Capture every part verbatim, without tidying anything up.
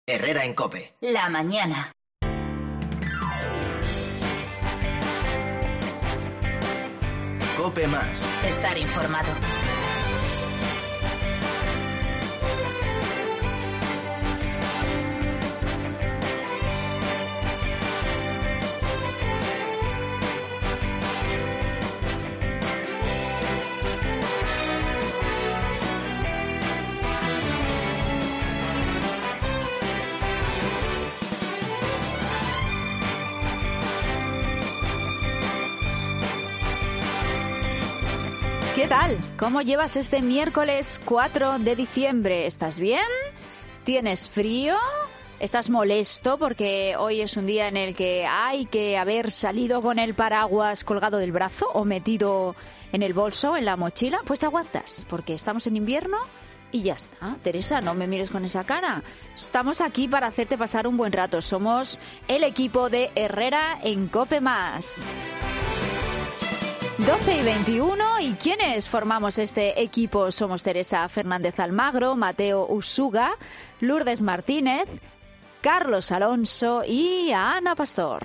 Herrera en COPE. La mañana. COPE más. Estar informado. ¿Qué tal? ¿Cómo llevas este miércoles cuatro de diciembre? ¿Estás bien? ¿Tienes frío? ¿Estás molesto porque hoy es un día en el que hay que haber salido con el paraguas colgado del brazo o metido en el bolso, en la mochila? Pues te aguantas, porque estamos en invierno y ya está. Teresa, no me mires con esa cara. Estamos aquí para hacerte pasar un buen rato. Somos el equipo de Herrera en COPE más. doce y veintiuno, ¿y quiénes formamos este equipo? Somos Teresa Fernández Almagro, Mateo Usuga, Lourdes Martínez, Carlos Alonso y Ana Pastor.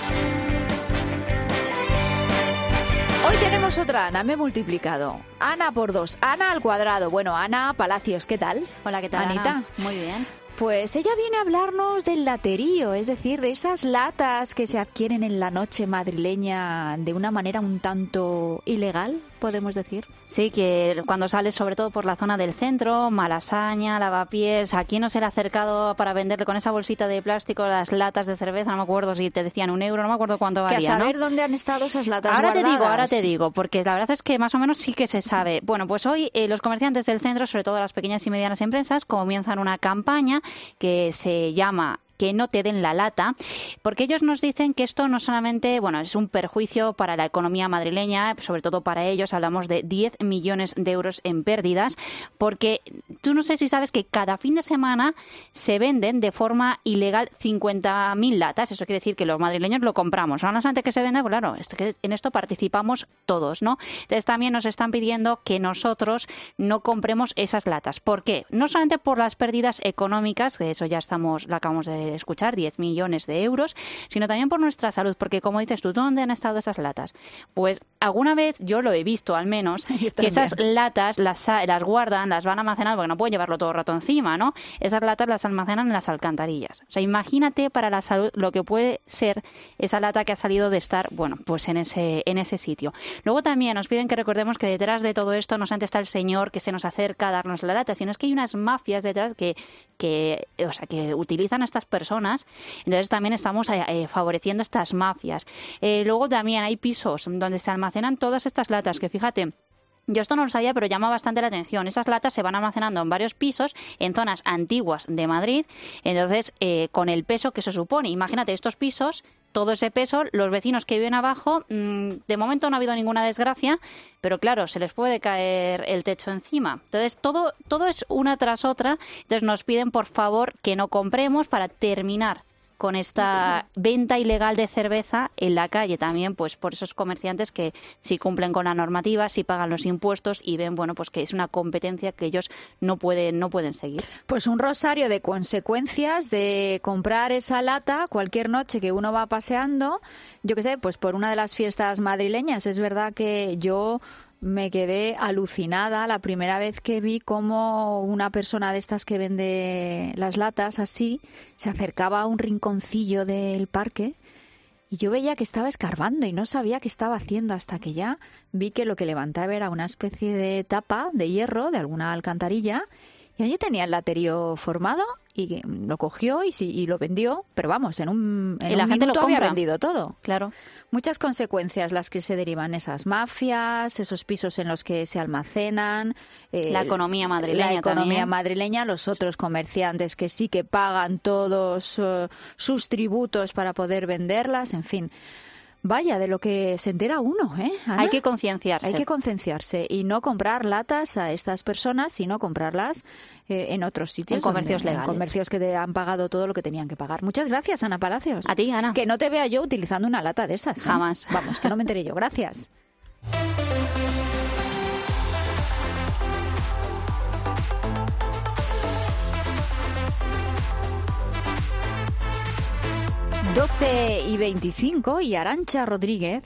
Hoy tenemos otra Ana, me he multiplicado. Ana por dos, Ana al cuadrado. Bueno, Ana Palacios, ¿qué tal? Hola, ¿qué tal, Anita? Ana? Muy bien. Pues ella viene a hablarnos del laterío, es decir, de esas latas que se adquieren en la noche madrileña de una manera un tanto ilegal, podemos decir. Sí, que cuando sales sobre todo por la zona del centro, Malasaña, Lavapiés, aquí no se le ha acercado para venderle con esa bolsita de plástico las latas de cerveza, no me acuerdo si te decían un euro, no me acuerdo cuánto valía, Que a saber ¿no? dónde han estado esas latas Ahora guardadas. te digo, ahora te digo, porque la verdad es que más o menos sí que se sabe. Bueno, pues hoy eh, los comerciantes del centro, sobre todo las pequeñas y medianas empresas, comienzan una campaña que se llama que no te den la lata, porque ellos nos dicen que esto no solamente, bueno, es un perjuicio para la economía madrileña, sobre todo para ellos, hablamos de diez millones de euros en pérdidas, porque tú no sé si sabes que cada fin de semana se venden de forma ilegal cincuenta mil latas, eso quiere decir que los madrileños lo compramos, no solamente que se venda, pues claro, es que en esto participamos todos, ¿no? Entonces también nos están pidiendo que nosotros no compremos esas latas. ¿Por qué? No solamente por las pérdidas económicas, que eso ya estamos, lo acabamos de escuchar, diez millones de euros, sino también por nuestra salud, porque como dices tú, ¿dónde han estado esas latas? Pues alguna vez yo lo he visto al menos, que esas latas las, las guardan, las van almacenando, porque no pueden llevarlo todo el rato encima, ¿no? Esas latas las almacenan en las alcantarillas. O sea, imagínate para la salud lo que puede ser esa lata que ha salido de estar, bueno, pues en ese, en ese sitio. Luego también nos piden que recordemos que detrás de todo esto no solamente está el señor que se nos acerca a darnos la lata, sino es que hay unas mafias detrás que, que, o sea, que utilizan a estas personas personas, entonces también estamos eh, favoreciendo estas mafias. Eh, luego también hay pisos donde se almacenan todas estas latas, que fíjate, yo esto no lo sabía, pero llama bastante la atención. Esas latas se van almacenando en varios pisos, en zonas antiguas de Madrid, entonces eh, con el peso que se supone. Imagínate, estos pisos, todo ese peso, los vecinos que viven abajo, mmm, de momento no ha habido ninguna desgracia, pero claro, se les puede caer el techo encima. Entonces todo, todo es una tras otra, entonces nos piden por favor que no compremos para terminar con esta venta ilegal de cerveza en la calle también, pues por esos comerciantes que si cumplen con la normativa, si pagan los impuestos y ven, bueno, pues que es una competencia que ellos no pueden, no pueden seguir. Pues un rosario de consecuencias de comprar esa lata cualquier noche que uno va paseando, yo qué sé, pues por una de las fiestas madrileñas. Es verdad que yo me quedé alucinada la primera vez que vi cómo una persona de estas que vende las latas así se acercaba a un rinconcillo del parque y yo veía que estaba escarbando y no sabía qué estaba haciendo hasta que ya vi que lo que levantaba era una especie de tapa de hierro de alguna alcantarilla y allí tenía el laterío formado y lo cogió y, sí, y lo vendió, pero vamos, en un, en y la un gente minuto lo había compra. vendido todo. Claro. Muchas consecuencias las que se derivan esas mafias, esos pisos en los que se almacenan. Eh, la economía madrileña La economía también. madrileña, los otros comerciantes que sí que pagan todos uh, sus tributos para poder venderlas, en fin. Vaya, de lo que se entera uno, ¿eh, Ana? Hay que concienciarse. Hay que concienciarse y no comprar latas a estas personas, sino comprarlas eh, en otros sitios. En comercios donde, legales. En comercios que te han pagado todo lo que tenían que pagar. Muchas gracias, Ana Palacios. A ti, Ana. Que no te vea yo utilizando una lata de esas. ¿eh? Jamás. Vamos, que no me enteré yo. Gracias. doce y veinticinco y Arantxa Rodríguez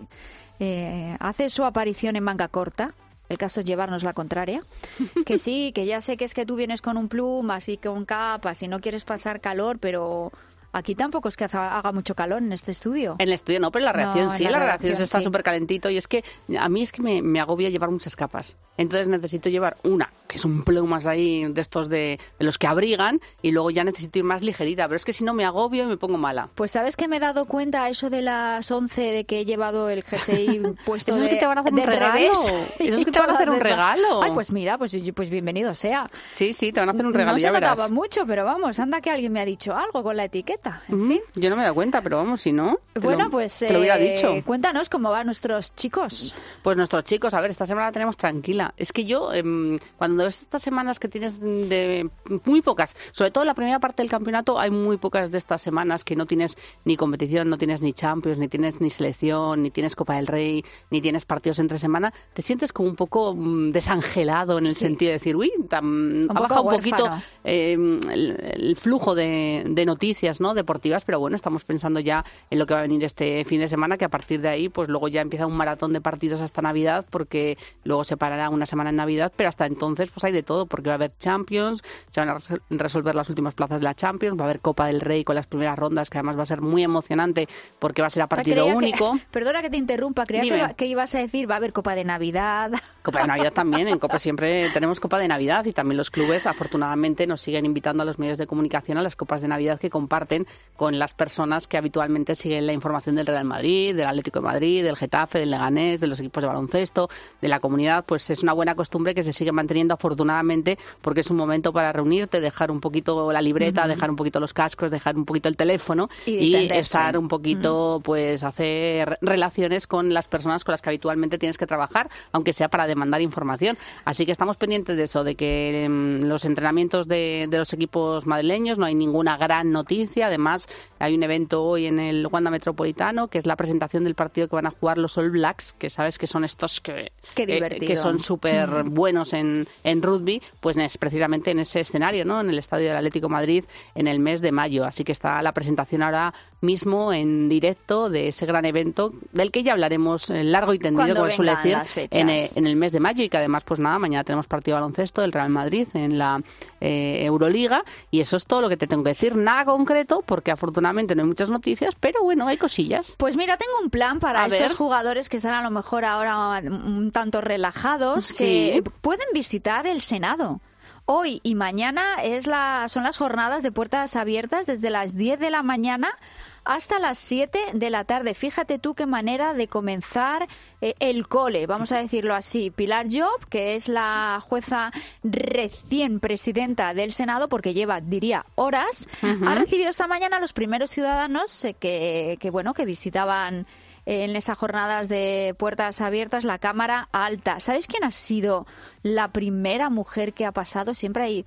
eh, hace su aparición en manga corta. El caso es llevarnos la contraria. Que sí, que ya sé que es que tú vienes con un plum, así con capas y no quieres pasar calor, pero aquí tampoco es que haga mucho calor en este estudio. En el estudio no, pero en la redacción No, sí, en la, la redacción redacción está sí. súper calentito y es que a mí es que me, me agobia llevar muchas capas. Entonces necesito llevar una, que es un plumas ahí de estos de, de los que abrigan, y luego ya necesito ir más ligerita, pero es que si no me agobio y me pongo mala. Pues sabes que me he dado cuenta eso de las once de que he llevado el jersey puesto Eso de es que te van a hacer un de regalo. revés. Eso es Y que te van a hacer todas un esas. regalo. Ay, pues mira, pues, pues bienvenido sea. Sí, sí, te van a hacer un regalo, no ya se verás. notaba mucho, pero vamos, anda que alguien me ha dicho algo con la etiqueta. En Mm, fin. Yo no me he dado cuenta, pero vamos, si no, te Bueno, lo, pues te lo hubiera eh, dicho. cuéntanos cómo van nuestros chicos. Pues nuestros chicos, a ver, esta semana la tenemos tranquila. Es que yo, eh, cuando ves estas semanas que tienes de muy pocas, sobre todo en la primera parte del campeonato, hay muy pocas de estas semanas que no tienes ni competición, no tienes ni Champions, ni tienes ni selección, ni tienes Copa del Rey, ni tienes partidos entre semana, te sientes como un poco mm, desangelado en el Sí. sentido de decir, uy, tan, ha poco bajado un huérfano. poquito eh, el, el flujo de, de noticias, ¿no?, deportivas, pero bueno, estamos pensando ya en lo que va a venir este fin de semana, que a partir de ahí, pues luego ya empieza un maratón de partidos hasta Navidad, porque luego se parará una semana en Navidad, pero hasta entonces pues hay de todo, porque va a haber Champions, se van a res- resolver las últimas plazas de la Champions, va a haber Copa del Rey con las primeras rondas, que además va a ser muy emocionante, porque va a ser a partido Creía que- único. perdona que te interrumpa, creía Dime. que, iba- que ibas a decir va a haber Copa de Navidad. Copa de Navidad también, en Copa siempre tenemos Copa de Navidad, y también los clubes afortunadamente nos siguen invitando a los medios de comunicación a las Copas de Navidad que comparten con las personas que habitualmente siguen la información del Real Madrid, del Atlético de Madrid, del Getafe, del Leganés, de los equipos de baloncesto, de la comunidad. Pues es una buena costumbre que se sigue manteniendo afortunadamente, porque es un momento para reunirte, dejar un poquito la libreta, uh-huh. dejar un poquito los cascos, dejar un poquito el teléfono y, y estar un poquito, uh-huh. pues hacer relaciones con las personas con las que habitualmente tienes que trabajar, aunque sea para demandar información. Así que estamos pendientes de eso, de que um, los entrenamientos de, de los equipos madrileños no hay ninguna gran noticia. Además, hay un evento hoy en el Wanda Metropolitano, que es la presentación del partido que van a jugar los All Blacks, que sabes que son estos que, Qué eh, que son súper uh-huh. buenos en, en rugby, pues es precisamente en ese escenario, ¿no?, en el Estadio del Atlético de Madrid, en el mes de mayo. Así que está la presentación ahora mismo en directo de ese gran evento, del que ya hablaremos largo y tendido, como suele decir, en el, en el mes de mayo, y que además, pues nada, mañana tenemos partido de baloncesto del Real Madrid en la eh, Euroliga, y eso es todo lo que te tengo que decir. Nada concreto, porque afortunadamente no hay muchas noticias, pero bueno, hay cosillas. Pues mira, tengo un plan para a estos ver. jugadores que están a lo mejor ahora un tanto relajados, Sí. que pueden visitar el Senado. Hoy y mañana es la, son las jornadas de puertas abiertas desde las diez de la mañana hasta las siete de la tarde. Fíjate tú qué manera de comenzar eh, el cole, vamos a decirlo así. Pilar Job, que es la jueza recién presidenta del Senado, porque lleva, diría, horas, uh-huh. ha recibido esta mañana a los primeros ciudadanos eh, que, que, bueno, que visitaban en esas jornadas de puertas abiertas la Cámara Alta. ¿Sabéis quién ha sido la primera mujer que ha pasado? Siempre hay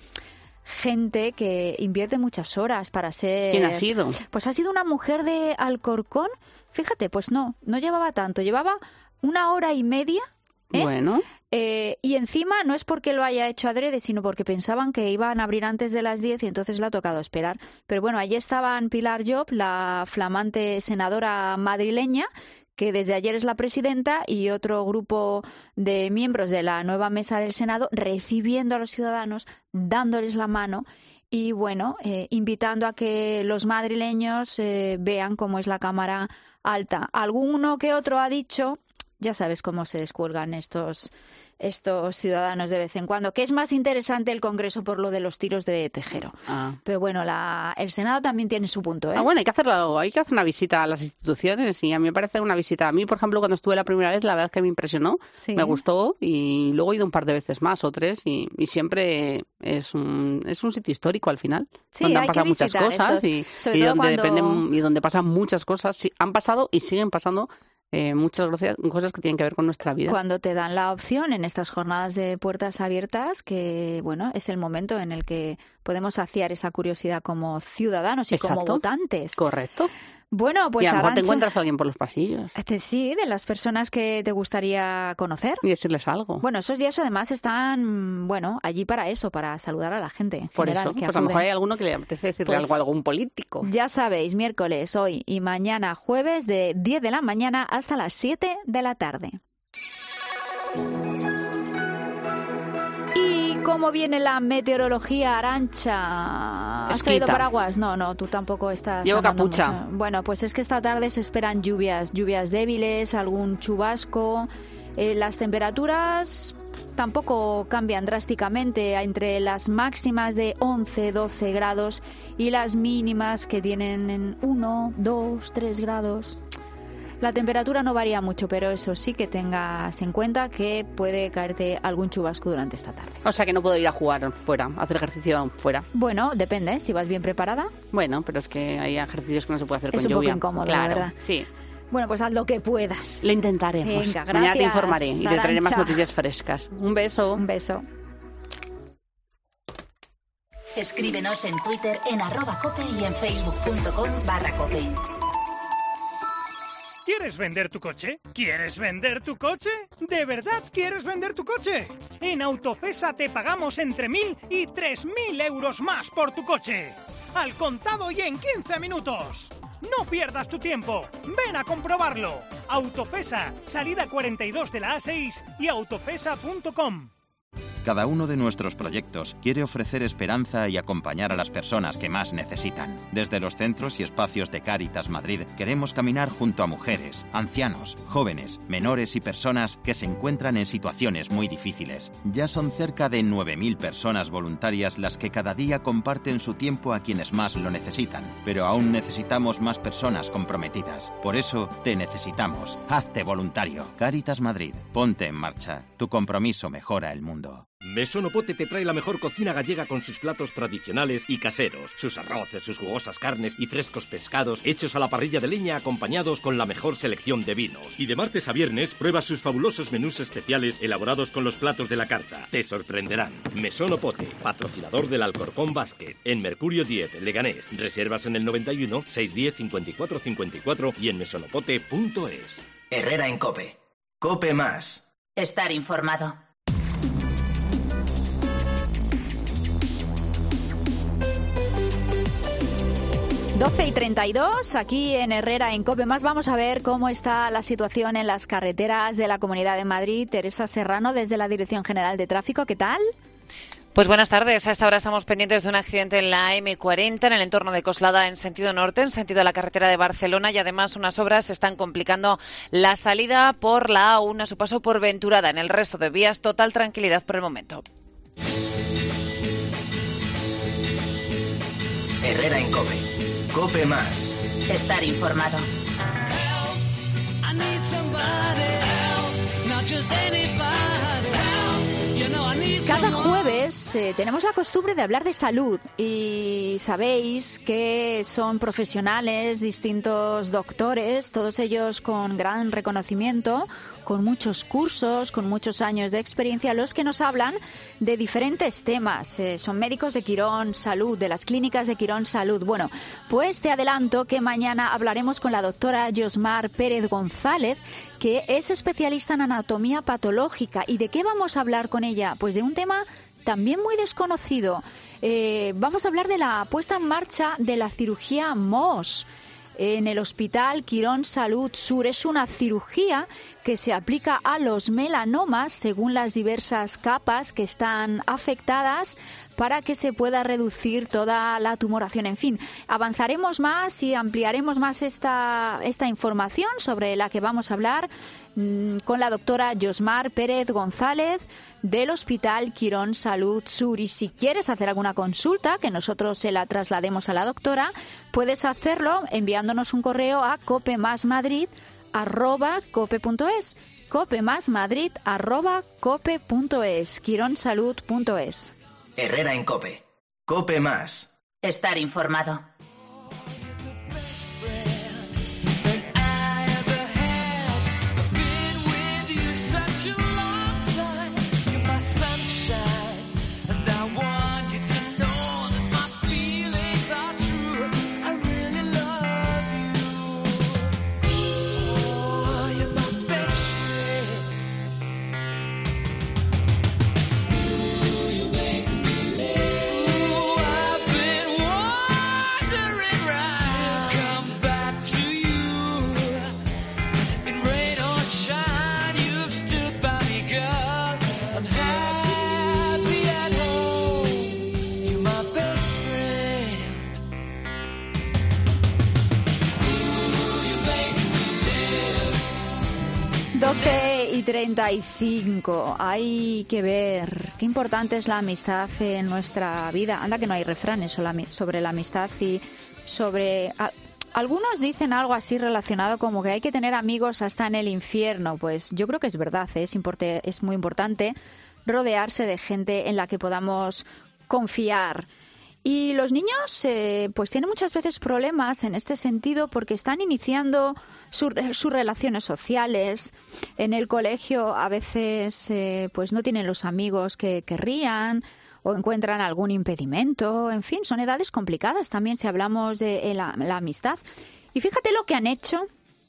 gente que invierte muchas horas para ser... ¿Quién ha sido? Pues ha sido una mujer de Alcorcón. Fíjate, pues no, no llevaba tanto. Llevaba una hora y media. ¿eh? Bueno... Eh, y encima no es porque lo haya hecho adrede, sino porque pensaban que iban a abrir antes de las diez y entonces le ha tocado esperar. Pero bueno, allí estaban Pilar Job, la flamante senadora madrileña, que desde ayer es la presidenta, y otro grupo de miembros de la nueva mesa del Senado, recibiendo a los ciudadanos, dándoles la mano y, bueno, eh, invitando a que los madrileños eh, vean cómo es la Cámara Alta. Alguno que otro ha dicho... Ya sabes cómo se descuelgan estos, estos ciudadanos de vez en cuando, que es más interesante el Congreso por lo de los tiros de Tejero. Ah. Pero bueno, la, el Senado también tiene su punto, ¿eh? Ah, bueno, hay que hacerlo, hay que hacer una visita a las instituciones, y a mí me parece una visita. A mí, por ejemplo, cuando estuve la primera vez, la verdad es que me impresionó, sí. me gustó, y luego he ido un par de veces más o tres, y, y siempre es un, es un sitio histórico al final, sí, donde han hay pasado que muchas cosas estos, y, sobre y, todo donde cuando... dependen, y donde pasan muchas cosas, sí, han pasado y siguen pasando. Eh, muchas gracias, cosas que tienen que ver con nuestra vida. Cuando te dan la opción en estas jornadas de puertas abiertas, que bueno, es el momento en el que podemos saciar esa curiosidad como ciudadanos y Exacto. como votantes. Correcto. Bueno, pues y a lo mejor Arantxa, te encuentras a alguien por los pasillos. este, sí, de las personas que te gustaría conocer. Y decirles algo. Bueno, esos días además están, bueno, allí para eso, para saludar a la gente en por general, eso, que pues a lo mejor acuden. hay alguno que le apetece decirle Pues, algo a algún político. Ya sabéis, miércoles, hoy y mañana jueves de diez de la mañana hasta las siete de la tarde. ¿Y cómo viene la meteorología, Arantxa? ¿Has Escrita. traído paraguas? No, no, tú tampoco estás. Llevo andando capucha. mucho. Bueno, pues es que esta tarde se esperan lluvias, lluvias débiles, algún chubasco. Eh, las temperaturas tampoco cambian drásticamente entre las máximas de once, doce grados y las mínimas que tienen en uno, dos, tres grados. La temperatura no varía mucho, pero eso sí que tengas en cuenta que puede caerte algún chubasco durante esta tarde. O sea que no puedo ir a jugar fuera, a hacer ejercicio fuera. Bueno, depende, si vas bien preparada. Bueno, pero es que hay ejercicios que no se puede hacer Es con un poco lluvia. incómodo, claro, la verdad. Sí. Bueno, pues haz lo que puedas. Lo intentaremos. Venga, Mañana te gracias, informaré y te traeré más Arantxa. noticias frescas. Un beso. Un beso. Escríbenos en Twitter en arroba cope y en facebook.com barra cope. ¿Quieres vender tu coche? ¿Quieres vender tu coche? ¿De verdad quieres vender tu coche? En Autofesa te pagamos entre mil y tres mil euros más por tu coche. Al contado y en quince minutos. No pierdas tu tiempo. Ven a comprobarlo. Autofesa, salida cuarenta y dos de la A seis y autofesa punto com. Cada uno de nuestros proyectos quiere ofrecer esperanza y acompañar a las personas que más necesitan. Desde los centros y espacios de Cáritas Madrid queremos caminar junto a mujeres, ancianos, jóvenes, menores y personas que se encuentran en situaciones muy difíciles. Ya son cerca de nueve mil personas voluntarias las que cada día comparten su tiempo a quienes más lo necesitan, pero aún necesitamos más personas comprometidas. Por eso te necesitamos. Hazte voluntario. Cáritas Madrid, ponte en marcha. Tu compromiso mejora el mundo. Mesón Opote te trae la mejor cocina gallega con sus platos tradicionales y caseros, sus arroces, sus jugosas carnes y frescos pescados hechos a la parrilla de leña acompañados con la mejor selección de vinos. Y de martes a viernes prueba sus fabulosos menús especiales elaborados con los platos de la carta. Te sorprenderán. Mesón Opote, patrocinador del Alcorcón Basket, en Mercurio diez, Leganés. Reservas en el noventa y uno, seiscientos diez, cincuenta y cuatro cincuenta y cuatro y en mesonopote punto es. Herrera en Cope. Cope más. Estar informado. doce y treinta y dos, aquí en Herrera en Cope Más vamos a ver cómo está la situación en las carreteras de la Comunidad de Madrid. Teresa Serrano, desde la Dirección General de Tráfico, ¿qué tal? Pues buenas tardes. A esta hora estamos pendientes de un accidente en la eme cuarenta, en el entorno de Coslada, en sentido norte, en sentido de la carretera de Barcelona, y además unas obras están complicando la salida por la A uno a su paso por Venturada. En el resto de vías, total tranquilidad por el momento. Herrera en Cope. Cope más. Estar informado. Cada jueves eh, tenemos la costumbre de hablar de salud y sabéis que son profesionales, distintos doctores, todos ellos con gran reconocimiento, con muchos cursos, con muchos años de experiencia, los que nos hablan de diferentes temas. Eh, son médicos de Quirón Salud, de las clínicas de Quirón Salud. Bueno, pues te adelanto que mañana hablaremos con la doctora Yosmar Pérez González, que es especialista en anatomía patológica. ¿Y de qué vamos a hablar con ella? Pues de un tema también muy desconocido. Eh, vamos a hablar de la puesta en marcha de la cirugía M O S en el Hospital Quirón Salud Sur. Es una cirugía que se aplica a los melanomas según las diversas capas que están afectadas para que se pueda reducir toda la tumoración. En fin, avanzaremos más y ampliaremos más esta, esta información sobre la que vamos a hablar mmm, con la doctora Yosmar Pérez González del Hospital Quirón Salud Sur. Y si quieres hacer alguna consulta, que nosotros se la traslademos a la doctora, puedes hacerlo enviándonos un correo a copemasmadrid arroba cope punto es, copemasmadrid arroba cope punto es, quironsalud punto es. Herrera en Cope. Cope más. Estar informado. doce y treinta y cinco. Hay que ver qué importante es la amistad en nuestra vida. Anda que no hay refranes sobre la amistad y sobre... Algunos dicen algo así relacionado como que hay que tener amigos hasta en el infierno. Pues yo creo que es verdad, ¿eh? es, importe, es muy importante rodearse de gente en la que podamos confiar. Y los niños eh, pues tienen muchas veces problemas en este sentido porque están iniciando su, sus relaciones sociales. En el colegio a veces eh, pues no tienen los amigos que querrían o encuentran algún impedimento. En fin, son edades complicadas también si hablamos de la, la amistad. Y fíjate lo que han hecho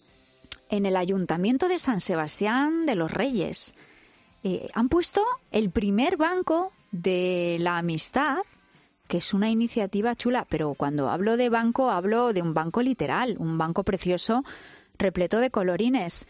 en el Ayuntamiento de San Sebastián de los Reyes. Eh, han puesto el primer banco de la amistad, que es una iniciativa chula, pero cuando hablo de banco, hablo de un banco literal, un banco precioso, repleto de colorines.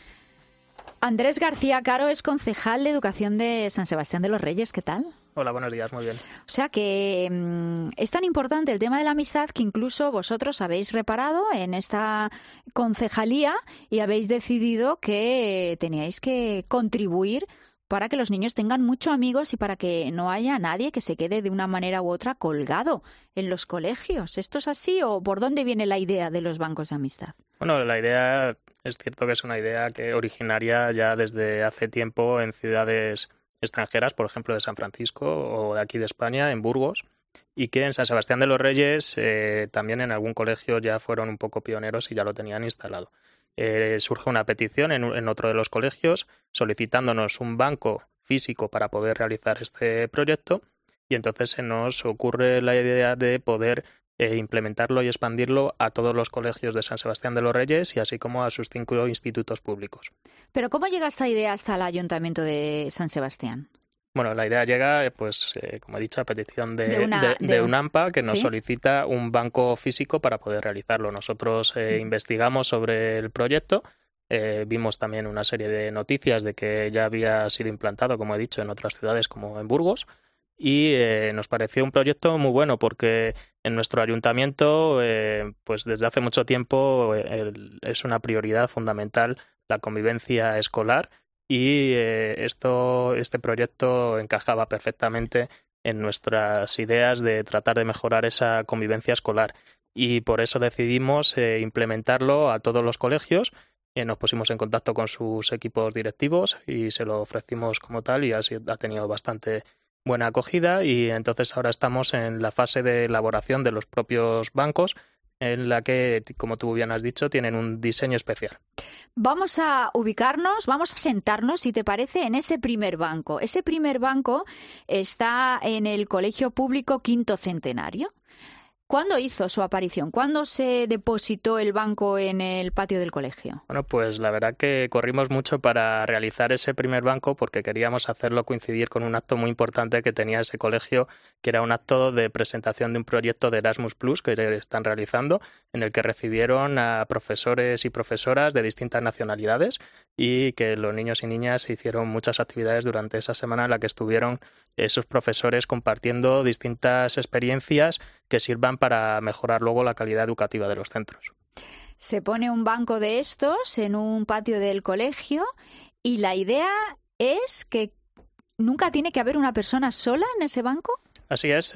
Andrés García Caro es concejal de Educación de San Sebastián de los Reyes. ¿Qué tal? Hola, buenos días, muy bien. O sea que mmm, es tan importante el tema de la amistad que incluso vosotros habéis reparado en esta concejalía y habéis decidido que teníais que contribuir para que los niños tengan muchos amigos y para que no haya nadie que se quede de una manera u otra colgado en los colegios. ¿Esto es así o por dónde viene la idea de los bancos de amistad? Bueno, la idea es cierto que es una idea que originaria ya desde hace tiempo en ciudades extranjeras, por ejemplo de San Francisco o de aquí de España, en Burgos, y que en San Sebastián de los Reyes eh, también en algún colegio ya fueron un poco pioneros y ya lo tenían instalado. Eh, surge una petición en, en otro de los colegios solicitándonos un banco físico para poder realizar este proyecto y entonces se nos ocurre la idea de poder eh, implementarlo y expandirlo a todos los colegios de San Sebastián de los Reyes y así como a sus cinco institutos públicos. ¿Pero cómo llega esta idea hasta el Ayuntamiento de San Sebastián? Bueno, la idea llega, pues, eh, como he dicho, a petición de, de, una, de, de, de UNAMPA, que nos ¿sí? solicita un banco físico para poder realizarlo. Nosotros eh, investigamos sobre el proyecto, eh, vimos también una serie de noticias de que ya había sido implantado, como he dicho, en otras ciudades como en Burgos, y eh, nos pareció un proyecto muy bueno porque en nuestro ayuntamiento, eh, pues desde hace mucho tiempo eh, el, es una prioridad fundamental la convivencia escolar. Y eh, esto, este proyecto encajaba perfectamente en nuestras ideas de tratar de mejorar esa convivencia escolar. Y por eso decidimos eh, implementarlo a todos los colegios. Eh, nos pusimos en contacto con sus equipos directivos y se lo ofrecimos como tal y así ha tenido bastante buena acogida. Y entonces ahora estamos en la fase de elaboración de los propios bancos, en la que, como tú bien has dicho, tienen un diseño especial. Vamos a ubicarnos, vamos a sentarnos, si te parece, en ese primer banco. Ese primer banco está en el Colegio Público Quinto Centenario. ¿Cuándo hizo su aparición? ¿Cuándo se depositó el banco en el patio del colegio? Bueno, pues la verdad que corrimos mucho para realizar ese primer banco porque queríamos hacerlo coincidir con un acto muy importante que tenía ese colegio, que era un acto de presentación de un proyecto de Erasmus Plus que están realizando, en el que recibieron a profesores y profesoras de distintas nacionalidades y que los niños y niñas hicieron muchas actividades durante esa semana en la que estuvieron esos profesores compartiendo distintas experiencias que sirvan para mejorar luego la calidad educativa de los centros. Se pone un banco de estos en un patio del colegio y la idea es que nunca tiene que haber una persona sola en ese banco. Así es,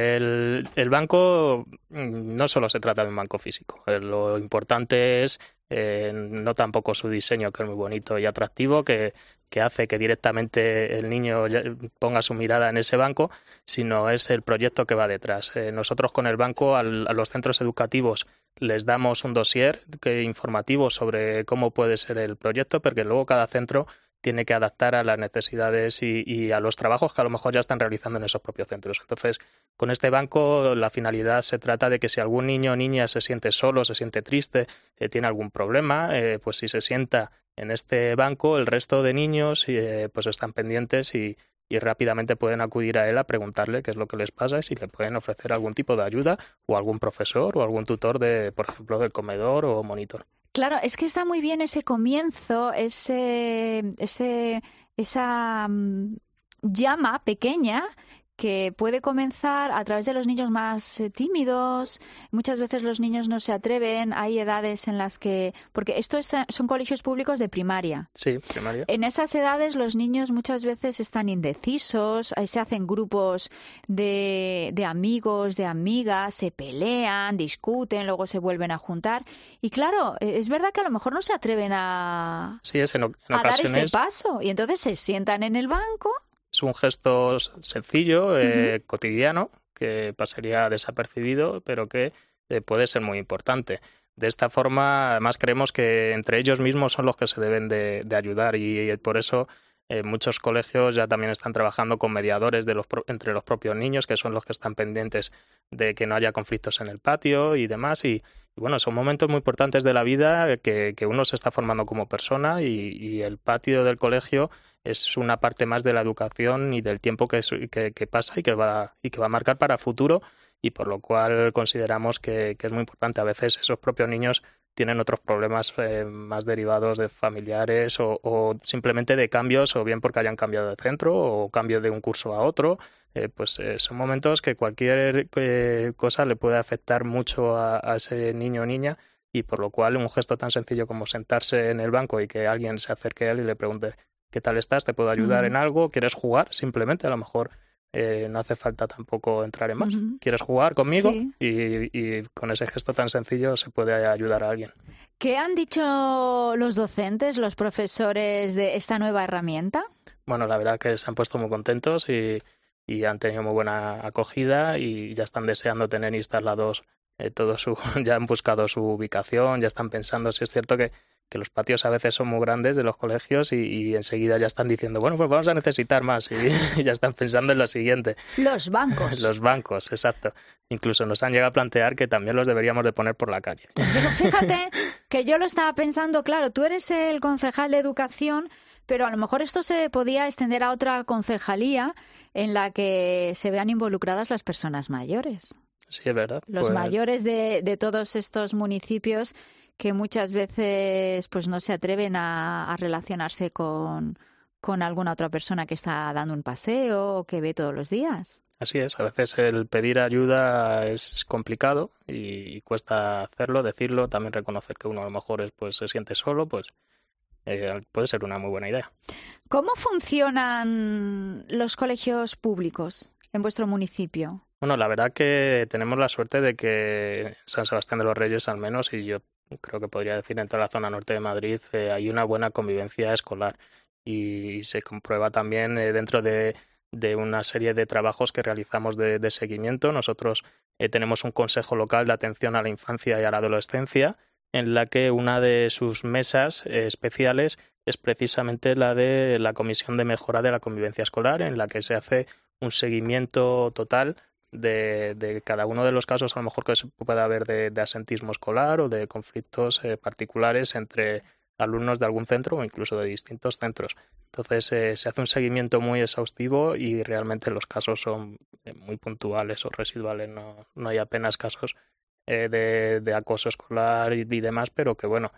el, el banco no solo se trata de un banco físico, lo importante es eh, no tampoco su diseño, que es muy bonito y atractivo, que, que hace que directamente el niño ponga su mirada en ese banco, sino es el proyecto que va detrás. Eh, nosotros con el banco al, a los centros educativos les damos un dossier que, informativo sobre cómo puede ser el proyecto, porque luego cada centro tiene que adaptar a las necesidades y, y a los trabajos que a lo mejor ya están realizando en esos propios centros. Entonces, con este banco la finalidad se trata de que si algún niño o niña se siente solo, se siente triste, eh, tiene algún problema, eh, pues si se sienta en este banco, el resto de niños eh, pues están pendientes y, y rápidamente pueden acudir a él a preguntarle qué es lo que les pasa y si le pueden ofrecer algún tipo de ayuda o algún profesor o algún tutor, de, por ejemplo, del comedor o monitor. Claro, es que está muy bien ese comienzo, ese, ese, esa um, llama pequeña que puede comenzar a través de los niños más eh, tímidos. Muchas veces los niños no se atreven. Hay edades en las que... Porque esto es, son colegios públicos de primaria. Sí, primaria. En esas edades los niños muchas veces están indecisos, ahí se hacen grupos de, de amigos, de amigas, se pelean, discuten, luego se vuelven a juntar. Y claro, es verdad que a lo mejor no se atreven a, sí, es en, en a ocasiones... dar ese paso. Y entonces se sientan en el banco. Es un gesto sencillo, eh, Uh-huh. cotidiano, que pasaría desapercibido, pero que eh, puede ser muy importante. De esta forma, además, creemos que entre ellos mismos son los que se deben de, de ayudar y, y por eso eh, muchos colegios ya también están trabajando con mediadores de los, entre los propios niños, que son los que están pendientes de que no haya conflictos en el patio y demás. Y, y bueno, son momentos muy importantes de la vida que, que uno se está formando como persona y, y el patio del colegio es una parte más de la educación y del tiempo que, que, que pasa y que va y que va a marcar para futuro, y por lo cual consideramos que, que es muy importante. A veces esos propios niños tienen otros problemas eh, más derivados de familiares o, o simplemente de cambios, o bien porque hayan cambiado de centro o cambio de un curso a otro. Eh, pues eh, son momentos que cualquier eh, cosa le puede afectar mucho a, a ese niño o niña, y por lo cual un gesto tan sencillo como sentarse en el banco y que alguien se acerque a él y le pregunte ¿qué tal estás? ¿Te puedo ayudar uh-huh. en algo? ¿Quieres jugar? Simplemente, a lo mejor eh, no hace falta tampoco entrar en más. Uh-huh. ¿Quieres jugar conmigo? Sí. Y, y con ese gesto tan sencillo se puede ayudar a alguien. ¿Qué han dicho los docentes, los profesores de esta nueva herramienta? Bueno, la verdad que se han puesto muy contentos y, y han tenido muy buena acogida y ya están deseando tener instalados eh, todo su... ya han buscado su ubicación, ya están pensando. Si es cierto que que los patios a veces son muy grandes de los colegios y, y enseguida ya están diciendo, bueno, pues vamos a necesitar más, y, y ya están pensando en lo siguiente. Los bancos. Los bancos, exacto. Incluso nos han llegado a plantear que también los deberíamos de poner por la calle. Pero fíjate que yo lo estaba pensando, claro, tú eres el concejal de educación, pero a lo mejor esto se podía extender a otra concejalía en la que se vean involucradas las personas mayores. Sí, es verdad. Los pues... mayores de, de todos estos municipios que muchas veces pues no se atreven a, a relacionarse con, con alguna otra persona que está dando un paseo o que ve todos los días. Así es, a veces el pedir ayuda es complicado y, y cuesta hacerlo, decirlo, también reconocer que uno a lo mejor es, pues se siente solo, pues eh, puede ser una muy buena idea. ¿Cómo funcionan los colegios públicos en vuestro municipio? Bueno, la verdad que tenemos la suerte de que San Sebastián de los Reyes, al menos, y yo creo que podría decir en toda la zona norte de Madrid, eh, hay una buena convivencia escolar y se comprueba también eh, dentro de, de una serie de trabajos que realizamos de, de seguimiento. Nosotros eh, tenemos un consejo local de atención a la infancia y a la adolescencia, en la que una de sus mesas eh, especiales es precisamente la de la Comisión de Mejora de la Convivencia Escolar, en la que se hace un seguimiento total De, de cada uno de los casos, a lo mejor que se pueda haber de, de asentismo escolar o de conflictos eh, particulares entre alumnos de algún centro o incluso de distintos centros. Entonces eh, se hace un seguimiento muy exhaustivo y realmente los casos son eh, muy puntuales o residuales. No, no hay apenas casos eh, de, de acoso escolar y, y demás, pero que bueno,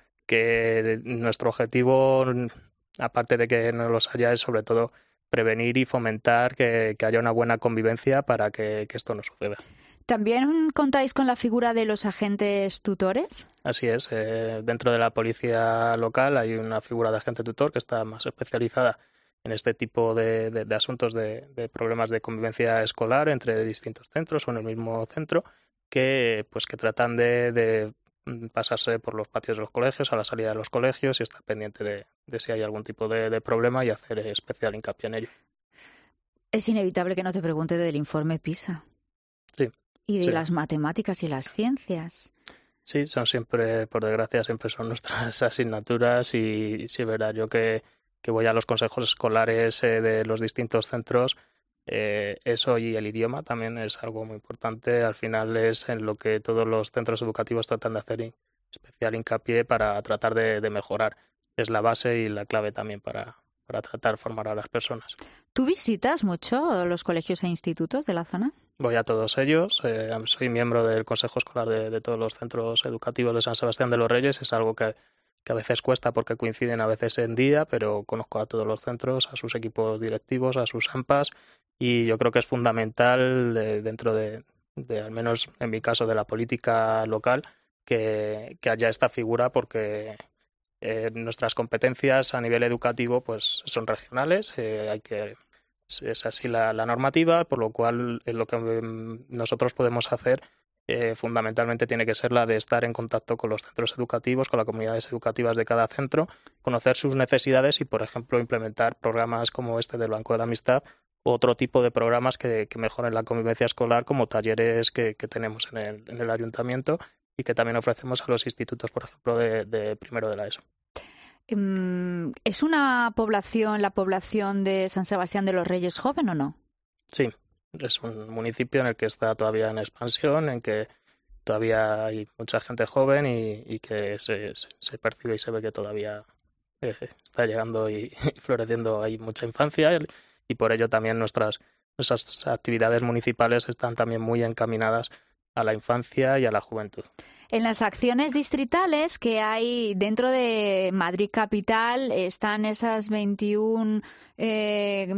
que nuestro objetivo, aparte de que no los haya, es sobre todo prevenir y fomentar que, que haya una buena convivencia para que, que esto no suceda. ¿También contáis con la figura de los agentes tutores? Así es. Eh, dentro de la policía local hay una figura de agente tutor que está más especializada en este tipo de, de, de asuntos de, de problemas de convivencia escolar entre distintos centros o en el mismo centro, que pues que tratan de, de pasarse por los patios de los colegios, a la salida de los colegios y estar pendiente de, de si hay algún tipo de, de problema y hacer especial hincapié en ello. Es inevitable que no te pregunte del informe PISA. Sí. Y de sí. las matemáticas y las ciencias. Sí, son siempre, por desgracia, siempre son nuestras asignaturas y sí, es verdad, yo que, que voy a los consejos escolares eh, de los distintos centros, Eh, eso y el idioma también es algo muy importante. Al final es en lo que todos los centros educativos tratan de hacer especial hincapié para tratar de, de mejorar. Es la base y la clave también para, para tratar de formar a las personas. ¿Tú visitas mucho los colegios e institutos de la zona? Voy a todos ellos. Eh, soy miembro del Consejo Escolar de, de todos los centros educativos de San Sebastián de los Reyes. Es algo que que a veces cuesta porque coinciden a veces en día, pero conozco a todos los centros, a sus equipos directivos, a sus A M P As, y yo creo que es fundamental eh, dentro de, de, al menos en mi caso, de la política local, que, que haya esta figura, porque eh, nuestras competencias a nivel educativo pues son regionales, eh, hay que es así la, la normativa, por lo cual eh, lo que eh, nosotros podemos hacer eh, fundamentalmente tiene que ser la de estar en contacto con los centros educativos, con las comunidades educativas de cada centro, conocer sus necesidades y, por ejemplo, implementar programas como este del Banco de la Amistad u otro tipo de programas que, que mejoren la convivencia escolar, como talleres que, que tenemos en el, en el ayuntamiento y que también ofrecemos a los institutos, por ejemplo, de, de primero de la ESO. ¿Es una población, la población de San Sebastián de los Reyes, joven o no? Sí, es un municipio en el que está todavía en expansión, en que todavía hay mucha gente joven y, y que se, se, se percibe y se ve que todavía eh, está llegando y, y floreciendo. Hay mucha infancia y, y por ello también nuestras, nuestras actividades municipales están también muy encaminadas a la infancia y a la juventud. En las acciones distritales que hay dentro de Madrid Capital están esas veintiún eh,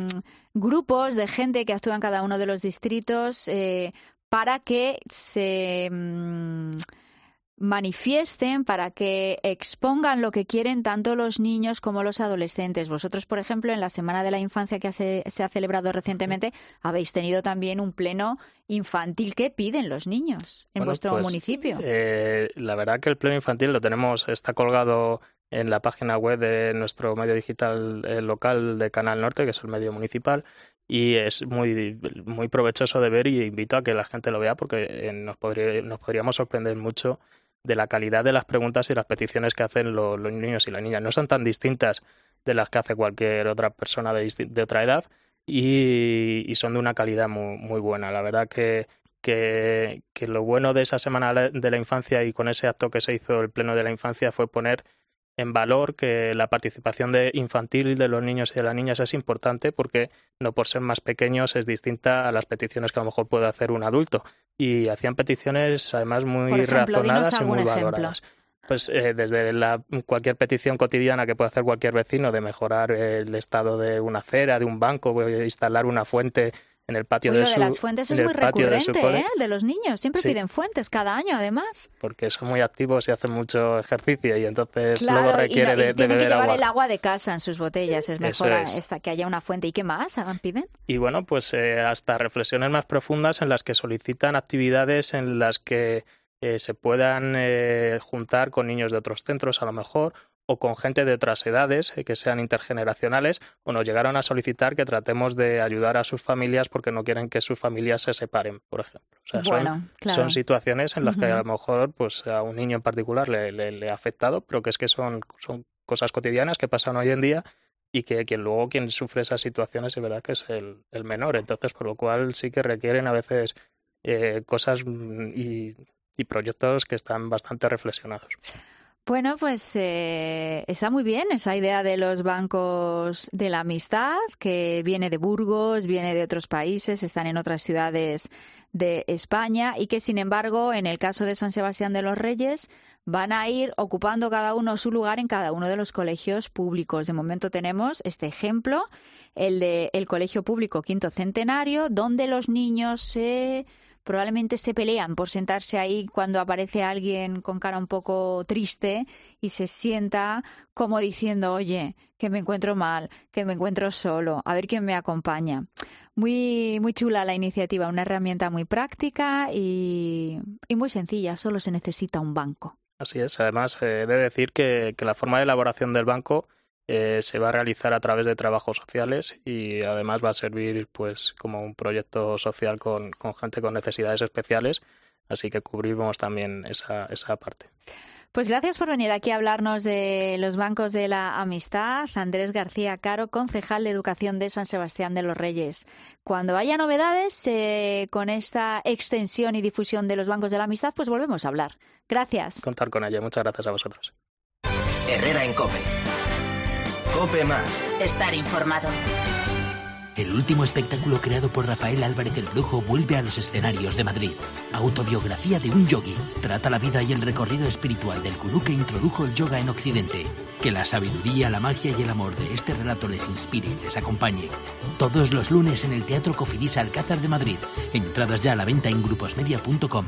grupos de gente que actúan en cada uno de los distritos eh, para que se mm, manifiesten, para que expongan lo que quieren tanto los niños como los adolescentes. Vosotros, por ejemplo, en la Semana de la Infancia que se, se ha celebrado recientemente, habéis tenido también un pleno infantil. ¿Qué piden los niños en bueno, vuestro pues, municipio? Eh, la verdad que el pleno infantil lo tenemos, está colgado en la página web de nuestro medio digital eh, local de Canal Norte, que es el medio municipal, y es muy muy provechoso de ver, y invito a que la gente lo vea porque eh, nos, podría, nos podríamos sorprender mucho de la calidad de las preguntas y las peticiones que hacen los, los niños y las niñas. No son tan distintas de las que hace cualquier otra persona de, de otra edad y, y son de una calidad muy, muy buena. La verdad que, que, que lo bueno de esa Semana de la Infancia y con ese acto que se hizo el Pleno de la Infancia fue poner en valor que la participación de infantil de los niños y de las niñas es importante, porque no por ser más pequeños es distinta a las peticiones que a lo mejor puede hacer un adulto. Y hacían peticiones además muy por ejemplo, razonadas y muy ejemplo. valoradas. Pues eh, desde la, cualquier petición cotidiana que puede hacer cualquier vecino de mejorar el estado de una acera, de un banco, instalar una fuente en el patio Uy, de lo su de las fuentes es muy recurrente, de, ¿eh? De los niños. Siempre sí. piden fuentes cada año, además. Porque son muy activos y hacen mucho ejercicio y entonces claro, luego requiere y no, y de, de tienen beber que llevar agua. el agua de casa en sus botellas. Es mejor es. esta, que haya una fuente. ¿Y qué más piden? Y bueno, pues eh, hasta reflexiones más profundas en las que solicitan actividades en las que eh, se puedan eh, juntar con niños de otros centros, a lo mejor, o con gente de otras edades, eh, que sean intergeneracionales, o nos llegaron a solicitar que tratemos de ayudar a sus familias porque no quieren que sus familias se separen, por ejemplo. O sea, bueno, son, claro. son situaciones en las uh-huh. que a lo mejor pues a un niño en particular le, le, le ha afectado, pero que es que son, son cosas cotidianas que pasan hoy en día y que quien luego quien sufre esas situaciones es verdad que es el, el menor. Entonces, por lo cual sí que requieren a veces eh, cosas y, y proyectos que están bastante reflexionados. Bueno, pues eh, está muy bien esa idea de los bancos de la amistad, que viene de Burgos, viene de otros países, están en otras ciudades de España y que, sin embargo, en el caso de San Sebastián de los Reyes, van a ir ocupando cada uno su lugar en cada uno de los colegios públicos. De momento tenemos este ejemplo, el de el Colegio Público Quinto Centenario, donde los niños se... probablemente se pelean por sentarse ahí cuando aparece alguien con cara un poco triste y se sienta como diciendo, oye, que me encuentro mal, que me encuentro solo, a ver quién me acompaña. Muy, muy chula la iniciativa, una herramienta muy práctica y, y muy sencilla, solo se necesita un banco. Así es, además eh, he de decir que, que la forma de elaboración del banco Eh, se va a realizar a través de trabajos sociales y además va a servir pues como un proyecto social con, con gente con necesidades especiales, así que cubrimos también esa, esa parte. Pues gracias por venir aquí a hablarnos de los bancos de la amistad. Andrés García Caro, concejal de Educación de San Sebastián de los Reyes. Cuando haya novedades eh, con esta extensión y difusión de los bancos de la amistad, pues volvemos a hablar. Gracias. Contar con ella. Muchas gracias a vosotros. Herrera en COPE. COPE más. Estar informado. El último espectáculo creado por Rafael Álvarez el Brujo vuelve a los escenarios de Madrid. Autobiografía de un yogui. Trata la vida y el recorrido espiritual del gurú que introdujo el yoga en Occidente. Que la sabiduría, la magia y el amor de este relato les inspire y les acompañe. Todos los lunes en el Teatro Cofidis Alcázar de Madrid. Entradas ya a la venta en gruposmedia punto com.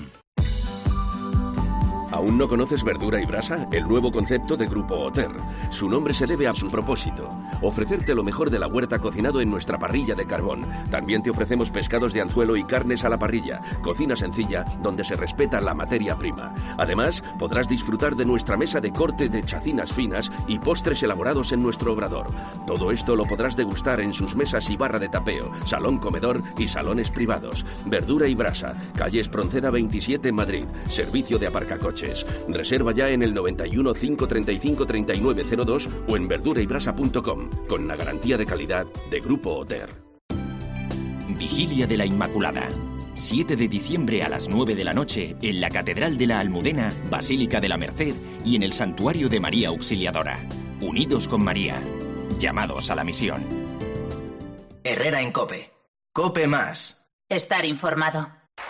¿Aún no conoces Verdura y Brasa? El nuevo concepto de Grupo Oter. Su nombre se debe a su propósito: ofrecerte lo mejor de la huerta cocinado en nuestra parrilla de carbón. También te ofrecemos pescados de anzuelo y carnes a la parrilla. Cocina sencilla donde se respeta la materia prima. Además, podrás disfrutar de nuestra mesa de corte de chacinas finas y postres elaborados en nuestro obrador. Todo esto lo podrás degustar en sus mesas y barra de tapeo, salón comedor y salones privados. Verdura y Brasa, calle Espronceda veintisiete, Madrid. Servicio de aparcacoches. Reserva ya en el noventa y uno, cinco treinta y cinco, treinta y nueve cero dos o en verdura y brasa punto com, con la garantía de calidad de Grupo Oter. Vigilia de la Inmaculada. siete de diciembre a las nueve de la noche en la Catedral de la Almudena, Basílica de la Merced y en el Santuario de María Auxiliadora. Unidos con María. Llamados a la misión. Herrera en COPE. COPE más. Estar informado.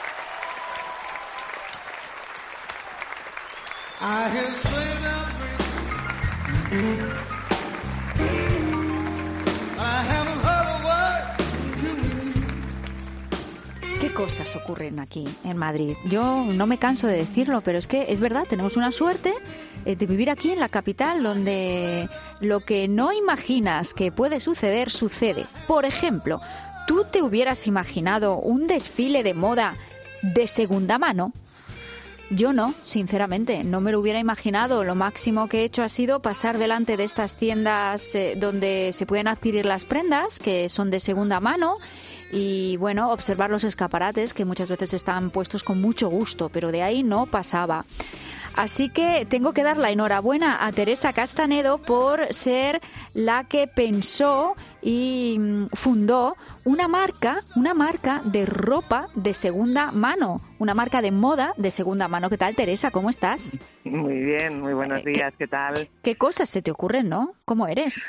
¿Qué cosas ocurren aquí en Madrid? Yo no me canso de decirlo, pero es que es verdad, tenemos una suerte de vivir aquí en la capital, donde lo que no imaginas que puede suceder, sucede. Por ejemplo, ¿tú te hubieras imaginado un desfile de moda de segunda mano? Yo no, sinceramente, no me lo hubiera imaginado. Lo máximo que he hecho ha sido pasar delante de estas tiendas eh, donde se pueden adquirir las prendas, que son de segunda mano, y bueno, observar los escaparates, que muchas veces están puestos con mucho gusto, pero de ahí no pasaba. Así que tengo que dar la enhorabuena a Teresa Castanedo por ser la que pensó y fundó una marca, una marca de ropa de segunda mano, una marca de moda de segunda mano. ¿Qué tal, Teresa? ¿Cómo estás? Muy bien, muy buenos días. ¿Qué, ¿Qué tal? ¿Qué cosas se te ocurren, no? ¿Cómo eres?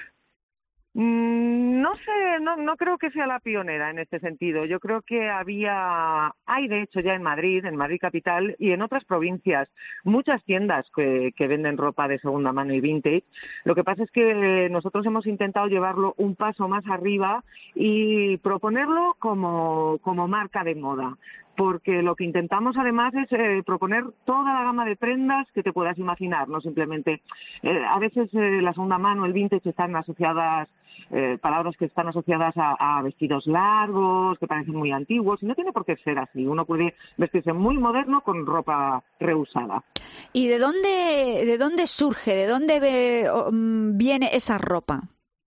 Mm, no sé, no, no creo que sea la pionera en este sentido. Yo creo que había, hay de hecho ya en Madrid, en Madrid capital y en otras provincias, muchas tiendas que, que venden ropa de segunda mano y vintage. Lo que pasa es que nosotros hemos intentado llevarlo un paso más arriba y proponerlo como, como marca de moda. Porque lo que intentamos además es eh, proponer toda la gama de prendas que te puedas imaginar, no simplemente, eh, a veces eh, la segunda mano, el vintage están asociadas, eh, palabras que están asociadas a, a vestidos largos, que parecen muy antiguos, y no tiene por qué ser así, uno puede vestirse muy moderno con ropa reusada. ¿Y de dónde, de dónde surge, de dónde ve, um, viene esa ropa?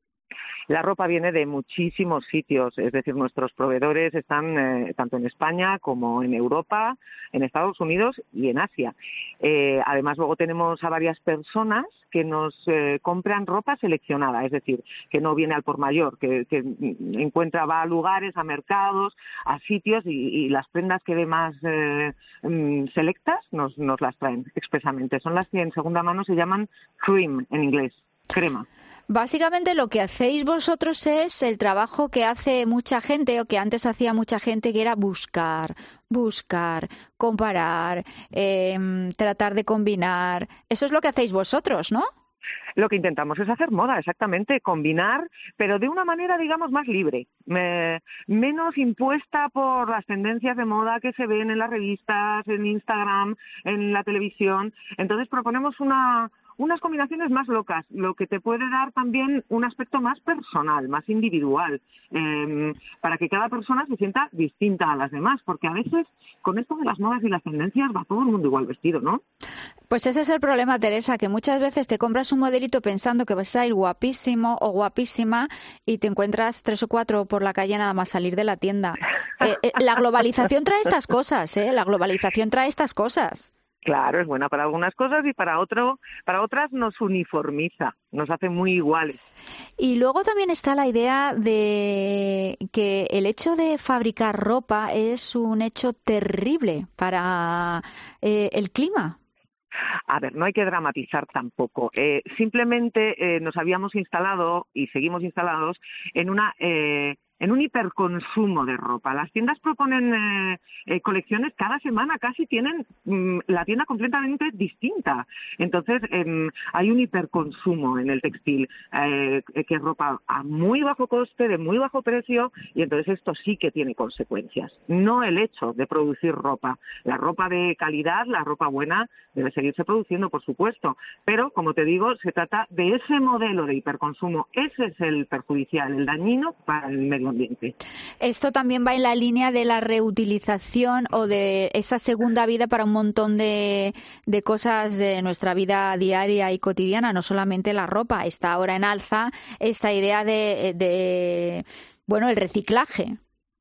La ropa viene de muchísimos sitios, es decir, nuestros proveedores están eh, tanto en España como en Europa, en Estados Unidos y en Asia. Eh, además, luego tenemos a varias personas que nos eh, compran ropa seleccionada, es decir, que no viene al por mayor, que, que encuentra, va a lugares, a mercados, a sitios y, y las prendas que ve más eh, selectas nos, nos las traen expresamente. Son las que en segunda mano se llaman cream en inglés, crema. Básicamente lo que hacéis vosotros es el trabajo que hace mucha gente o que antes hacía mucha gente, que era buscar, buscar, comparar, eh, tratar de combinar. Eso es lo que hacéis vosotros, ¿no? Lo que intentamos es hacer moda, exactamente, combinar, pero de una manera, digamos, más libre, me, menos impuesta por las tendencias de moda que se ven en las revistas, en Instagram, en la televisión. Entonces proponemos una... unas combinaciones más locas, lo que te puede dar también un aspecto más personal, más individual, eh, para que cada persona se sienta distinta a las demás, porque a veces con esto de las modas y las tendencias va todo el mundo igual vestido, ¿no? Pues ese es el problema, Teresa, que muchas veces te compras un modelito pensando que vas a ir guapísimo o guapísima y te encuentras tres o cuatro por la calle nada más salir de la tienda. Eh, eh, la globalización trae estas cosas, ¿eh? La globalización trae estas cosas. Claro, es buena para algunas cosas y para otro, para otras nos uniformiza, nos hace muy iguales. Y luego también está la idea de que el hecho de fabricar ropa es un hecho terrible para eh, el clima. A ver, no hay que dramatizar tampoco. Eh, simplemente eh, nos habíamos instalado y seguimos instalados en una... Eh, en un hiperconsumo de ropa. Las tiendas proponen eh, eh, colecciones cada semana, casi tienen mm, la tienda completamente distinta. Entonces, eh, hay un hiperconsumo en el textil, eh, que es ropa a muy bajo coste, de muy bajo precio, y entonces esto sí que tiene consecuencias. No el hecho de producir ropa. La ropa de calidad, la ropa buena, debe seguirse produciendo, por supuesto, pero, como te digo, se trata de ese modelo de hiperconsumo. Ese es el perjudicial, el dañino para el medio ambiente. Esto también va en la línea de la reutilización o de esa segunda vida para un montón de, de cosas de nuestra vida diaria y cotidiana, no solamente la ropa. Está ahora en alza esta idea de, de bueno, el reciclaje.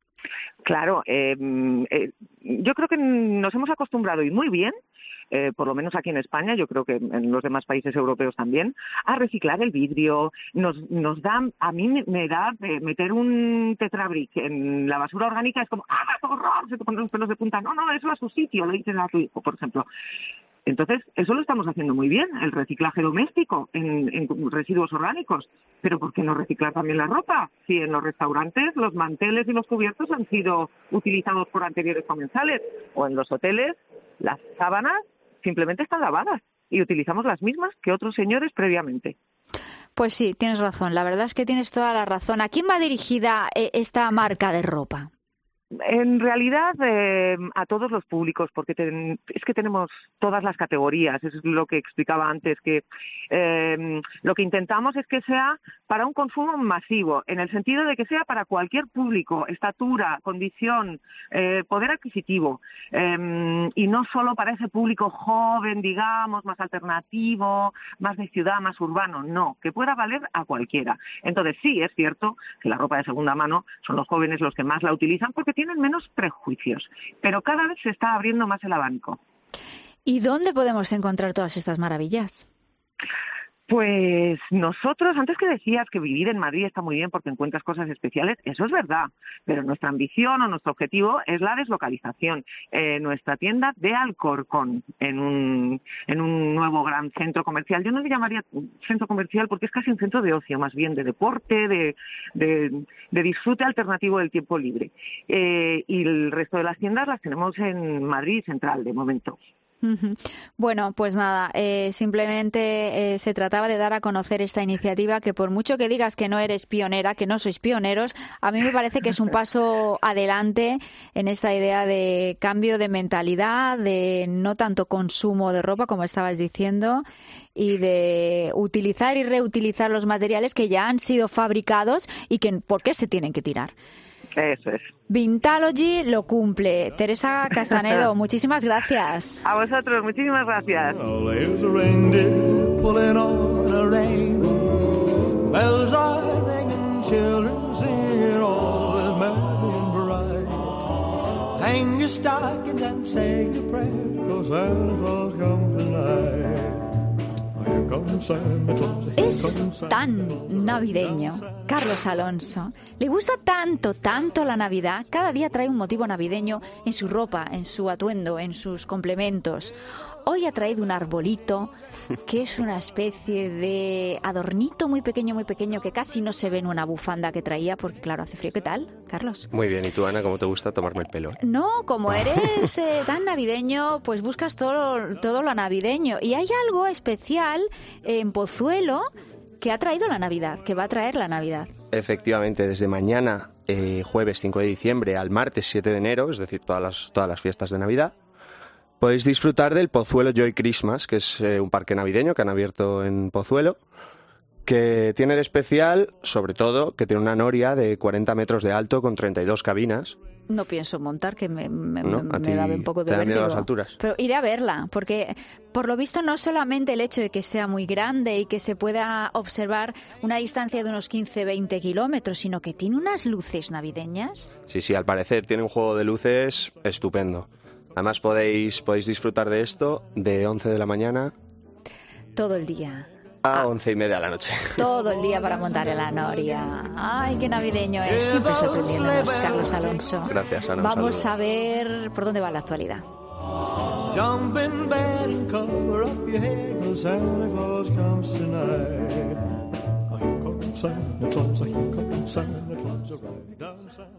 Claro, eh, eh, yo creo que nos hemos acostumbrado, y muy bien, Eh, por lo menos aquí en España, yo creo que en los demás países europeos también, a reciclar el vidrio. Nos, nos da, a mí me, me da eh, meter un tetrabric en la basura orgánica, es como, ¡ah, qué horror! Se te ponen los pelos de punta. No, no, eso a su sitio, lo dices a tu hijo, por ejemplo. Entonces, eso lo estamos haciendo muy bien, el reciclaje doméstico en, en residuos orgánicos. Pero ¿por qué no reciclar también la ropa? Si en los restaurantes los manteles y los cubiertos han sido utilizados por anteriores comensales, o en los hoteles las sábanas simplemente están lavadas y utilizamos las mismas que otros señores previamente. Pues sí, tienes razón. La verdad es que tienes toda la razón. ¿A quién va dirigida eh, esta marca de ropa? En realidad, eh, a todos los públicos, porque ten, es que tenemos todas las categorías, eso es lo que explicaba antes, que eh, lo que intentamos es que sea para un consumo masivo, en el sentido de que sea para cualquier público, estatura, condición, eh, poder adquisitivo, eh, y no solo para ese público joven, digamos, más alternativo, más de ciudad, más urbano, no, que pueda valer a cualquiera. Entonces sí, es cierto que la ropa de segunda mano son los jóvenes los que más la utilizan porque tienen menos prejuicios, pero cada vez se está abriendo más el abanico. ¿Y dónde podemos encontrar todas estas maravillas? Pues nosotros, antes que decías que vivir en Madrid está muy bien porque encuentras cosas especiales, eso es verdad, pero nuestra ambición o nuestro objetivo es la deslocalización. Eh, nuestra tienda de Alcorcón, en un, en un nuevo gran centro comercial, yo no le llamaría centro comercial porque es casi un centro de ocio, más bien de deporte, de, de, de disfrute alternativo del tiempo libre. Eh, y el resto de las tiendas las tenemos en Madrid Central, de momento. Bueno, pues nada, eh, simplemente eh, se trataba de dar a conocer esta iniciativa que por mucho que digas que no eres pionera, que no sois pioneros, a mí me parece que es un paso adelante en esta idea de cambio de mentalidad, de no tanto consumo de ropa, como estabas diciendo, y de utilizar y reutilizar los materiales que ya han sido fabricados y que ¿por qué se tienen que tirar? Eso es. Vintalogy lo cumple. Teresa Castanedo, muchísimas gracias. A vosotros, muchísimas gracias. Es tan navideño, Carlos Alonso. Le gusta tanto, tanto la Navidad. Cada día trae un motivo navideño en su ropa, en su atuendo, en sus complementos. Hoy ha traído un arbolito, que es una especie de adornito muy pequeño, muy pequeño, que casi no se ve en una bufanda que traía, porque claro, hace frío. ¿Qué tal, Carlos? Muy bien. ¿Y tú, Ana, cómo te gusta tomarme el pelo? No, como eres eh, tan navideño, pues buscas todo, todo lo navideño. Y hay algo especial en Pozuelo que ha traído la Navidad, que va a traer la Navidad. Efectivamente, desde mañana, eh, jueves cinco de diciembre, al martes siete de enero, es decir, todas las, todas las fiestas de Navidad, podéis disfrutar del Pozuelo Joy Christmas, que es eh, un parque navideño que han abierto en Pozuelo, que tiene de especial, sobre todo, que tiene una noria de cuarenta metros de alto con treinta y dos cabinas. No pienso montar, que me, me, ¿No? me, ¿A ti me da un poco de te da miedo vértigo. las alturas? Pero iré a verla, porque por lo visto no solamente el hecho de que sea muy grande y que se pueda observar una distancia de unos quince a veinte kilómetros, sino que tiene unas luces navideñas. Sí, sí, al parecer tiene un juego de luces estupendo. Además podéis, podéis disfrutar de esto de once de la mañana todo el día. A once y media de la noche. Todo el día para montar en la noria. Ay, qué navideño es. Siempre sorprendiéndonos, Carlos Alonso. Gracias, Ana. Vamos saludo. a ver por dónde va la actualidad. Jump in bed and cover up your head, 'cause Santa Claus comes tonight. Here comes Santa Claus, here comes Santa Claus, right down Santa